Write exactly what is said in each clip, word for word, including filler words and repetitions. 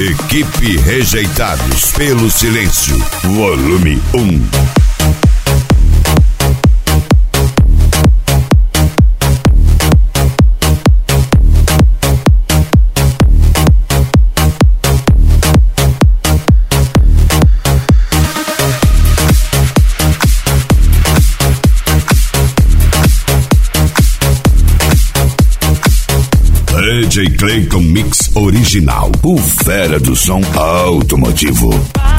Equipe Rejeitados pelo Silêncio, volume um. D J Clayton Mix Original, o fera do som automotivo.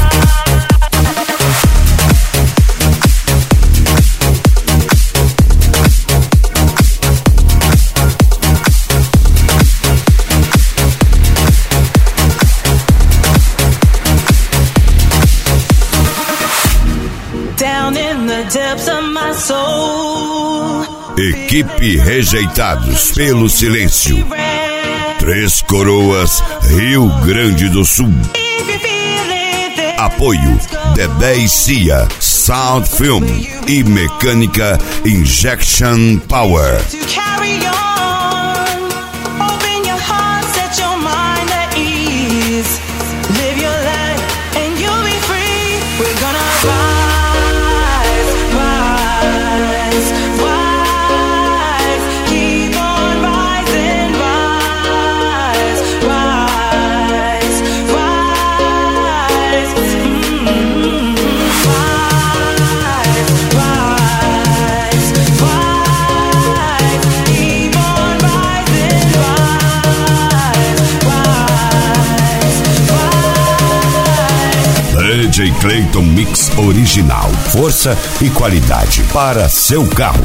Down in the depths of my soul. Equipe Rejeitados pelo Silêncio. Três Coroas, Rio Grande do Sul. Apoio Debé Cia, Sound Film e Mecânica Injection Power. D J Clayton Mix Original. Força e qualidade para seu carro.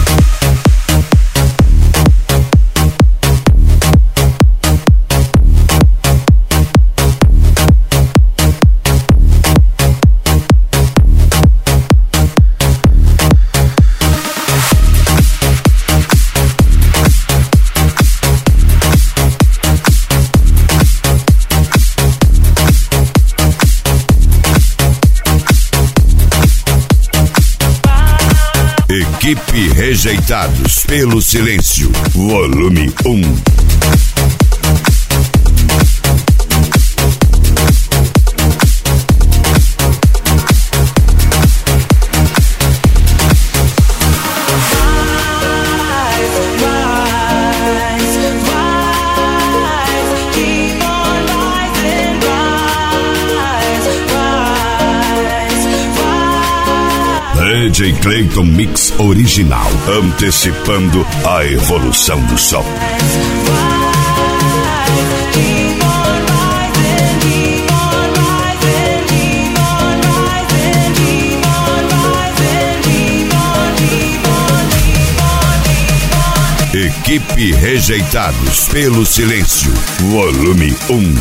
Equipe Rejeitados pelo Silêncio, volume um. D J Clayton Mix Original, antecipando a evolução do som. Equipe Rejeitados pelo Silêncio, volume um.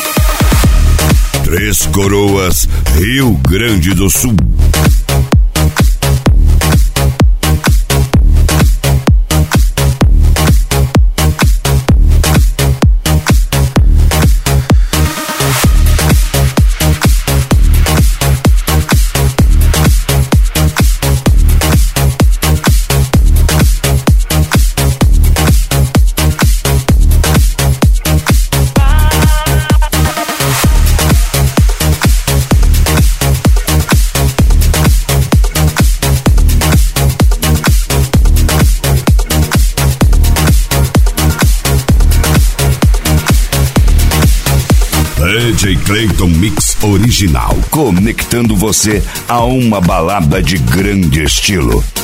Três Coroas, Rio Grande do Sul. D J Clayton Mix Original, conectando você a uma balada de grande estilo.